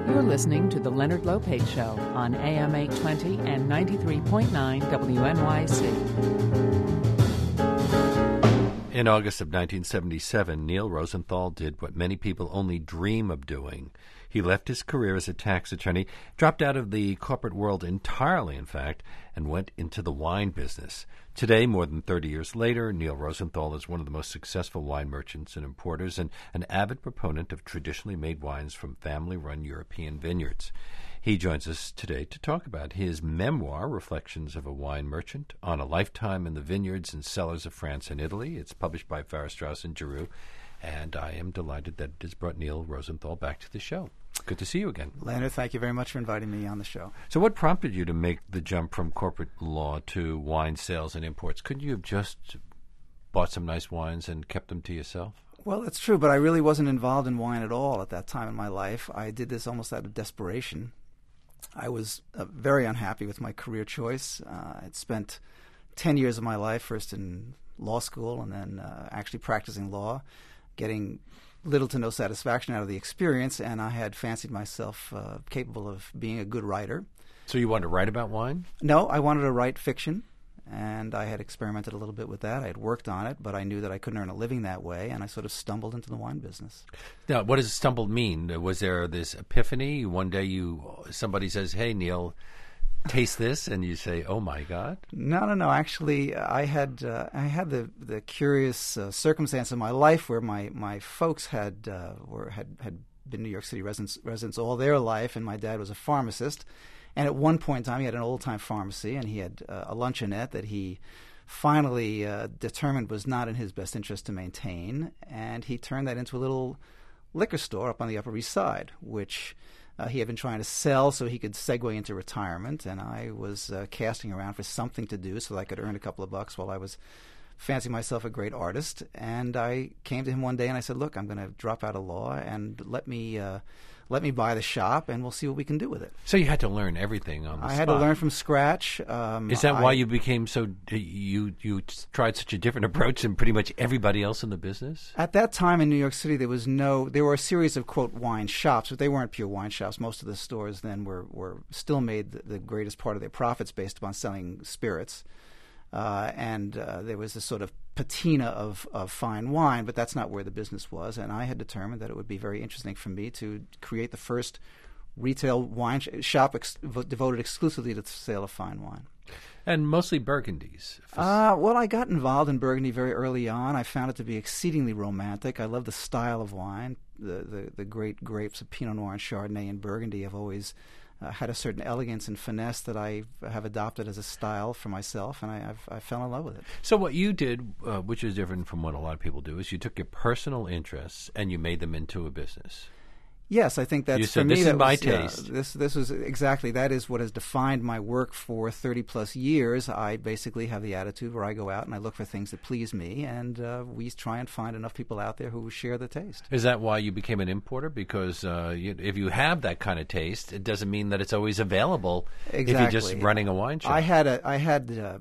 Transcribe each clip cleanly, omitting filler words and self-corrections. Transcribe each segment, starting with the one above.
You're listening to The Leonard Lopate Show on AM 820 and 93.9 WNYC. In August of 1977, Neil Rosenthal did what many people only dream of doing. He left his career as a tax attorney, dropped out of the corporate world entirely, in fact, and went into the wine business. Today, more than 30 years later, Neil Rosenthal is one of the most successful wine merchants and importers and an avid proponent of traditionally made wines from family-run European vineyards. He joins us today to talk about his memoir, Reflections of a Wine Merchant, on a lifetime in the vineyards and cellars of France and Italy. It's published by Farrar, Straus and Giroux, and I am delighted that it has brought Neil Rosenthal back to the show. Good to see you again. Leonard, thank you very much for inviting me on the show. So what prompted you to make the jump from corporate law to wine sales and imports? Couldn't you have just bought some nice wines and kept them to yourself? Well, that's true, but I really wasn't involved in wine at all at that time in my life. I did this almost out of desperation. I was very unhappy with my career choice. I'd spent 10 years of my life, first in law school and then actually practicing law, getting little to no satisfaction out of the experience, and I had fancied myself capable of being a good writer. So you wanted to write about wine? No, I wanted to write fiction, and I had experimented a little bit with that. I had worked on it, but I knew that I couldn't earn a living that way, and I sort of stumbled into the wine business. Now, what does stumbled mean? Was there this epiphany? One day somebody says, hey, Neil, taste this, and you say, "Oh my God"? No. Actually, I had the curious circumstance in my life where my folks had been New York City residents all their life, and my dad was a pharmacist. And at one point in time, he had an old-time pharmacy, and he had a luncheonette that he finally determined was not in his best interest to maintain, and he turned that into a little liquor store up on the Upper East Side, which he had been trying to sell so he could segue into retirement, and I was casting around for something to do so that I could earn a couple of bucks while I was fancying myself a great artist. And I came to him one day and I said, "Look, I'm going to drop out of law and let me buy the shop, and we'll see what we can do with it." So you had to learn everything on the spot. I had to learn from scratch. Is that why you became so? You tried such a different approach than pretty much everybody else in the business? At that time in New York City, there were a series of quote wine shops, but they weren't pure wine shops. Most of the stores then were still made the greatest part of their profits based upon selling spirits. And there was this sort of patina of fine wine, but that's not where the business was. And I had determined that it would be very interesting for me to create the first retail wine shop devoted exclusively to the sale of fine wine. And mostly Burgundies. Well, I got involved in Burgundy very early on. I found it to be exceedingly romantic. I love the style of wine. The great grapes of Pinot Noir and Chardonnay and Burgundy have always had a certain elegance and finesse that I have adopted as a style for myself, and I fell in love with it. So what you did, which is different from what a lot of people do, is you took your personal interests and you made them into a business. Yes, I think that's, you said, for me, this is my taste. This was exactly, that is what has defined my work for 30-plus years. I basically have the attitude where I go out and I look for things that please me, and we try and find enough people out there who share the taste. Is that why you became an importer? Because if you have that kind of taste, it doesn't mean that it's always available if you're just running a wine shop. I had the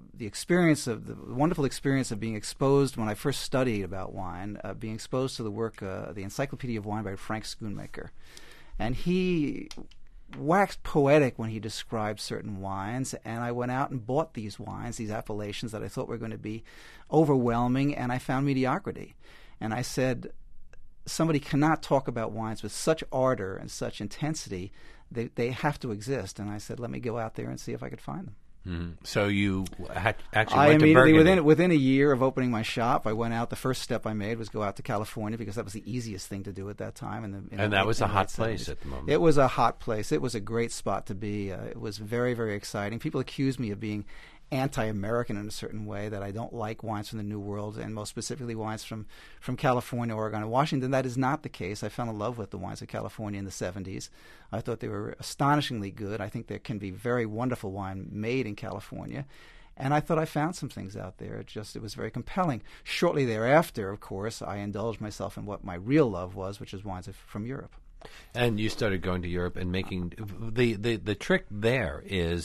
wonderful experience of being exposed when I first studied about wine, being exposed to the work, the Encyclopedia of Wine by Frank Schoonmaker. And he waxed poetic when he described certain wines, and I went out and bought these wines, these appellations that I thought were going to be overwhelming, and I found mediocrity. And I said, somebody cannot talk about wines with such ardor and such intensity. They have to exist. And I said, let me go out there and see if I could find them. Mm-hmm. So you actually went to Burgundy. Within a year of opening my shop, I went out. The first step I made was go out to California because that was the easiest thing to do at that time. And that was a hot place at the moment. It was a hot place. It was a great spot to be. It was very, very exciting. People accuse me of being anti-American in a certain way, that I don't like wines from the New World, and most specifically wines from California, Oregon, and Washington. That is not the case. I fell in love with the wines of California in the 70s. I thought they were astonishingly good. I think there can be very wonderful wine made in California. And I thought I found some things out there. It was very compelling. Shortly thereafter, of course, I indulged myself in what my real love was, which is wines from Europe. And you started going to Europe and making the trick there is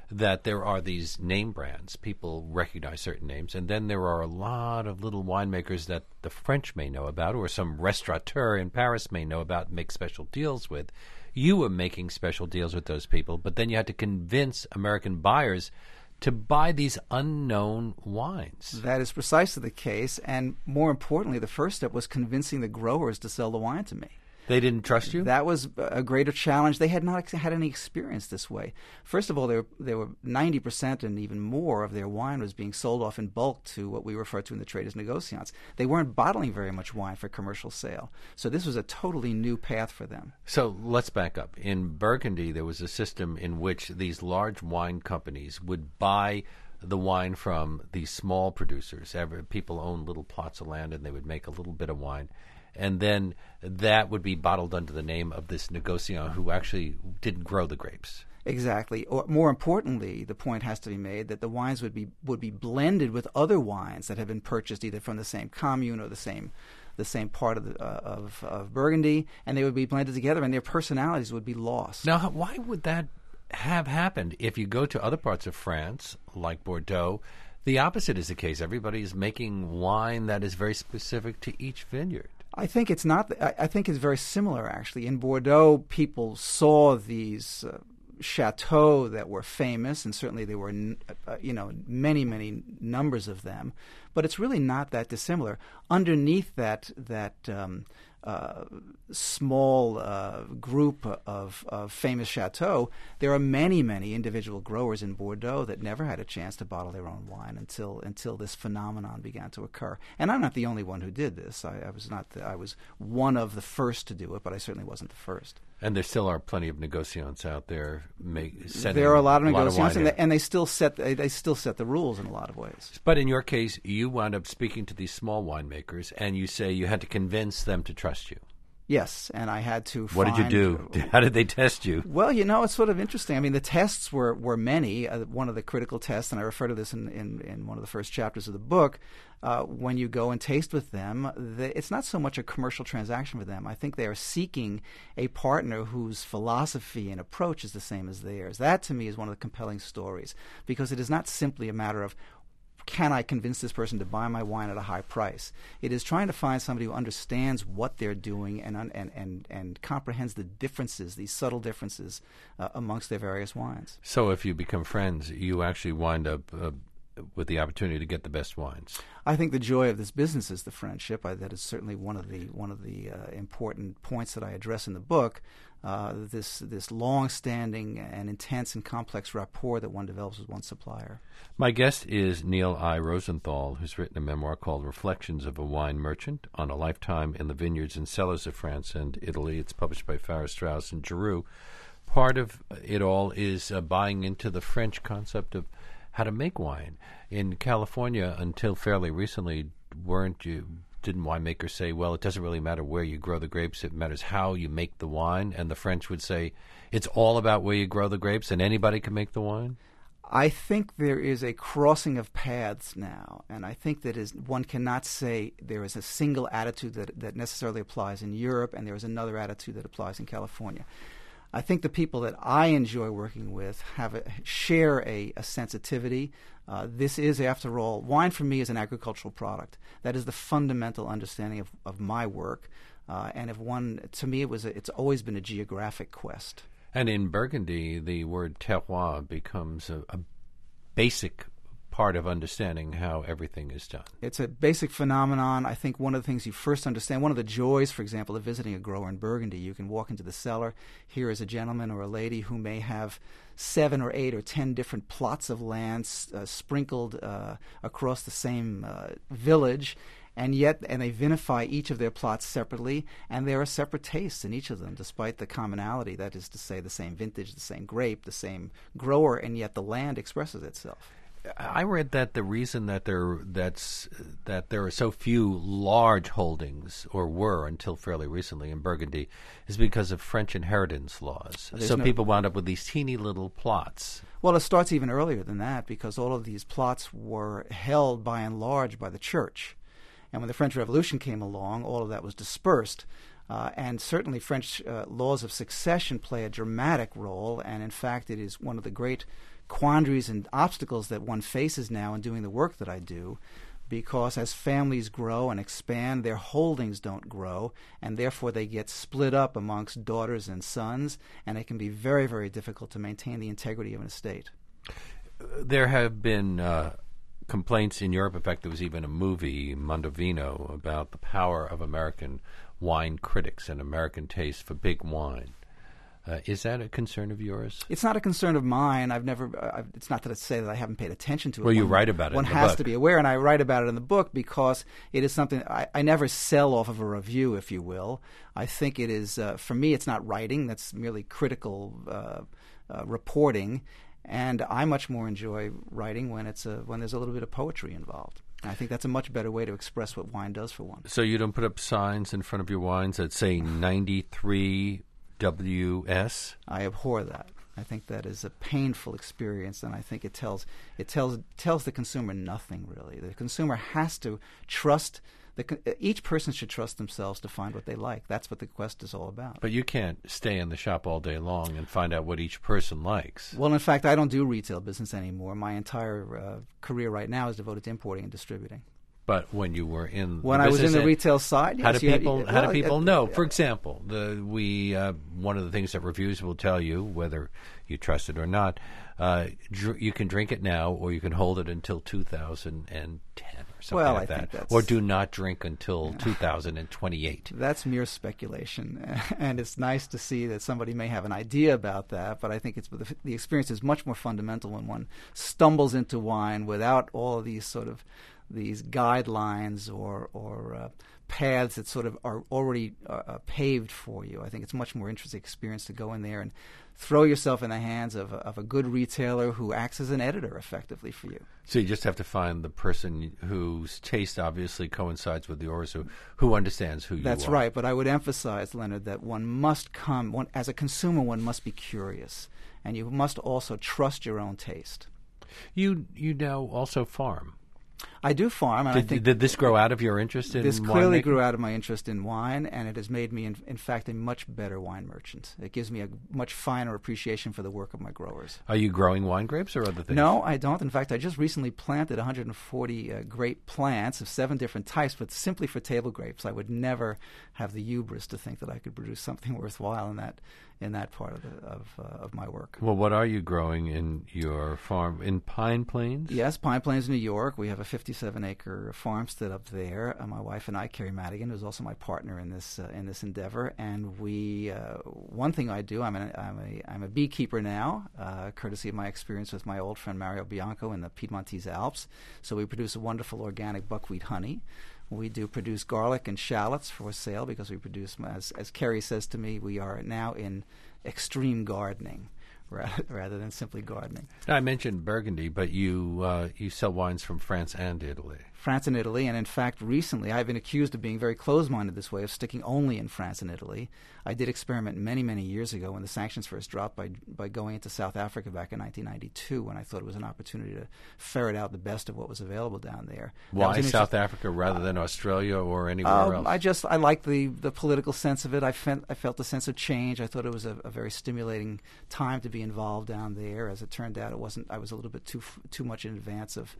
that there are these name brands. People recognize certain names, and then there are a lot of little winemakers that the French may know about, or some restaurateur in Paris may know about and make special deals with. You were making special deals with those people, but then you had to convince American buyers to buy these unknown wines. That is precisely the case, and more importantly, the first step was convincing the growers to sell the wine to me. They didn't trust you? That was a greater challenge. They had not had any experience this way. First of all, they were 90% and even more of their wine was being sold off in bulk to what we refer to in the trade as negociants. They weren't bottling very much wine for commercial sale. So this was a totally new path for them. So let's back up. In Burgundy, there was a system in which these large wine companies would buy the wine from these small producers. People owned little plots of land, and they would make a little bit of wine. And then that would be bottled under the name of this negociant who actually didn't grow the grapes. Exactly. Or more importantly, the point has to be made that the wines would be blended with other wines that had been purchased either from the same commune or the same part of Burgundy, and they would be blended together, and their personalities would be lost. Now, why would that have happened? If you go to other parts of France, like Bordeaux, the opposite is the case. Everybody is making wine that is very specific to each vineyard. I think it's not. I think it's very similar, actually. In Bordeaux, people saw these chateaux that were famous, and certainly there were, many, many numbers of them. But it's really not that dissimilar. Underneath that small group of famous chateaux, there are many, many individual growers in Bordeaux that never had a chance to bottle their own wine until this phenomenon began to occur. And I'm not the only one who did this. I was one of the first to do it, but I certainly wasn't the first. And there still are plenty of negociants out there. There are a lot of negociants, and they still set the rules in a lot of ways. But in your case, you wound up speaking to these small winemakers, and you say you had to convince them to trust you. Yes, and I had to What did you do? How did they test you? Well, it's sort of interesting. I mean, the tests were many. One of the critical tests, and I refer to this in one of the first chapters of the book, when you go and taste with them, it's not so much a commercial transaction for them. I think they are seeking a partner whose philosophy and approach is the same as theirs. That, to me, is one of the compelling stories, because it is not simply a matter of, can I convince this person to buy my wine at a high price? It is trying to find somebody who understands what they're doing and comprehends the differences, these subtle differences amongst their various wines. So if you become friends, you actually wind up with the opportunity to get the best wines. I think the joy of this business is the friendship. That is certainly one of the important points that I address in the book. This long-standing and intense and complex rapport that one develops with one's supplier. My guest is Neil I. Rosenthal, who's written a memoir called Reflections of a Wine Merchant on a Lifetime in the Vineyards and Cellars of France and Italy. It's published by Farrar, Straus and Giroux. Part of it all is buying into the French concept of how to make wine. In California, until fairly recently, didn't winemakers say, well, it doesn't really matter where you grow the grapes, it matters how you make the wine? And the French would say, it's all about where you grow the grapes and anybody can make the wine? I think there is a crossing of paths now, and I think that one cannot say there is a single attitude that necessarily applies in Europe and there is another attitude that applies in California. I think the people that I enjoy working with share a sensitivity. This is, after all, wine for me is an agricultural product. That is the fundamental understanding of my work. And to me, it's always been a geographic quest. And in Burgundy, the word terroir becomes a basic part of understanding how everything is done. It's a basic phenomenon. I think one of the things you first understand, one of the joys, for example, of visiting a grower in Burgundy, you can walk into the cellar. Here is a gentleman or a lady who may have 7 or 8 or 10 different plots of land sprinkled across the same village, and they vinify each of their plots separately, and there are separate tastes in each of them, despite the commonality, that is to say, the same vintage, the same grape, the same grower, and yet the land expresses itself. I read that the reason that there are so few large holdings, or were until fairly recently in Burgundy, is because of French inheritance laws. People wound up with these teeny little plots. Well, it starts even earlier than that, because all of these plots were held by and large by the church. And when the French Revolution came along, all of that was dispersed. And certainly French laws of succession play a dramatic role, and in fact it is one of the great quandaries and obstacles that one faces now in doing the work that I do, because as families grow and expand, their holdings don't grow, and therefore they get split up amongst daughters and sons, and it can be very, very difficult to maintain the integrity of an estate. There have been complaints in Europe. In fact, there was even a movie, Mondovino, about the power of American wine critics and American taste for big wine. Is that a concern of yours? It's not a concern of mine. It's not that I say that I haven't paid attention to it. Well, you write about it One in the has book. to be aware, and I write about it in the book because it is something I never sell off of a review, if you will. I think it is, for me, it's not writing. That's merely critical reporting. And I much more enjoy writing when there's a little bit of poetry involved. And I think that's a much better way to express what wine does for one. So you don't put up signs in front of your wines that say 93 WS? I abhor that. I think that is a painful experience, and I think it tells the consumer nothing, really. The consumer has to trust. Each person should trust themselves to find what they like. That's what the quest is all about. But you can't stay in the shop all day long and find out what each person likes. Well, in fact, I don't do retail business anymore. My entire career right now is devoted to importing and distributing. But when you were in I was in the retail side, how yes, do people know? For example, one of the things that reviews will tell you, whether you trust it or not, you can drink it now, or you can hold it until 2010 or something like that, or do not drink until 2028. That's mere speculation, and it's nice to see that somebody may have an idea about that. But I think the experience is much more fundamental when one stumbles into wine without all of these these guidelines or paths that sort of are already paved for you. I think it's a much more interesting experience to go in there and throw yourself in the hands of a good retailer who acts as an editor effectively for you. So you just have to find the person whose taste obviously coincides with yours, who understands who you are. That's right, but I would emphasize, Leonard, that as a consumer, one must be curious, and you must also trust your own taste. You now also farm. I do farm. And did this grow out of your interest in wine? This clearly grew out of my interest in wine, and it has made me, in fact, a much better wine merchant. It gives me a much finer appreciation for the work of my growers. Are you growing wine grapes or other things? No, I don't. In fact, I just recently planted 140 grape plants of 7 different types, but simply for table grapes. I would never have the hubris to think that I could produce something worthwhile in that part of my work. Well, what are you growing in your farm in Pine Plains? Yes, Pine Plains, New York. We have a 57-acre farmstead up there. My wife and I, Carrie Madigan, who's also my partner in this endeavor, and we. One thing I do, I'm a beekeeper now, courtesy of my experience with my old friend Mario Bianco in the Piedmontese Alps. So we produce a wonderful organic buckwheat honey. We do produce garlic and shallots for sale because we produce, as Kerry says to me, we are now in extreme gardening rather than simply gardening. I mentioned Burgundy, but you sell wines from France and Italy. France and Italy, and in fact, recently I've been accused of being very closed-minded this way, of sticking only in France and Italy. I did experiment many, many years ago when the sanctions first dropped by going into South Africa back in 1992 when I thought it was an opportunity to ferret out the best of what was available down there. Why South Africa rather than Australia or anywhere else? I liked the political sense of it. I felt a sense of change. I thought it was a very stimulating time to be involved down there. As it turned out, it wasn't. I was a little bit too much in advance of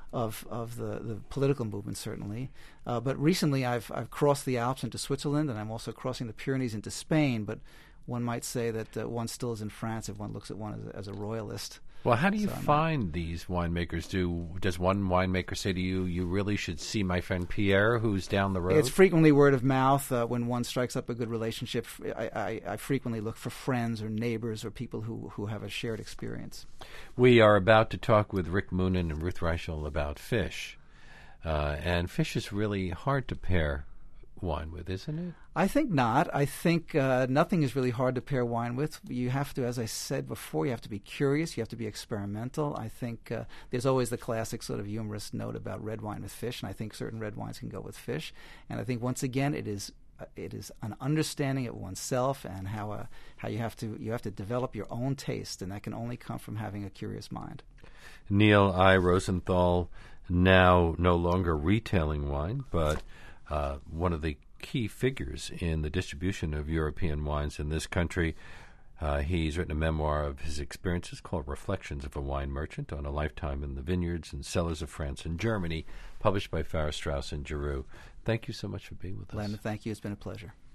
the political movement, certainly. But recently I've crossed the Alps into Switzerland, and I'm also crossing the Pyrenees into Spain. But one might say that one still is in France if one looks at one as a royalist. Well, how do you find these winemakers? Does one winemaker say to you, you really should see my friend Pierre, who's down the road? It's frequently word of mouth. When one strikes up a good relationship, I frequently look for friends or neighbors or people who have a shared experience. We are about to talk with Rick Moonen and Ruth Reichel about fish. And fish is really hard to pair wine with, isn't it? I think not. I think nothing is really hard to pair wine with. You have to, as I said before, you have to be curious. You have to be experimental. I think there's always the classic sort of humorous note about red wine with fish, and I think certain red wines can go with fish. And I think, once again, it is an understanding of oneself and how you have to develop your own taste, and that can only come from having a curious mind. Neil I. Rosenthal, now no longer retailing wine, but one of the key figures in the distribution of European wines in this country. He's written a memoir of his experiences called Reflections of a Wine Merchant on a Lifetime in the Vineyards and Cellars of France and Germany, published by Farrar, Straus and Giroux. Thank you so much for being with us. Landon, thank you. It's been a pleasure.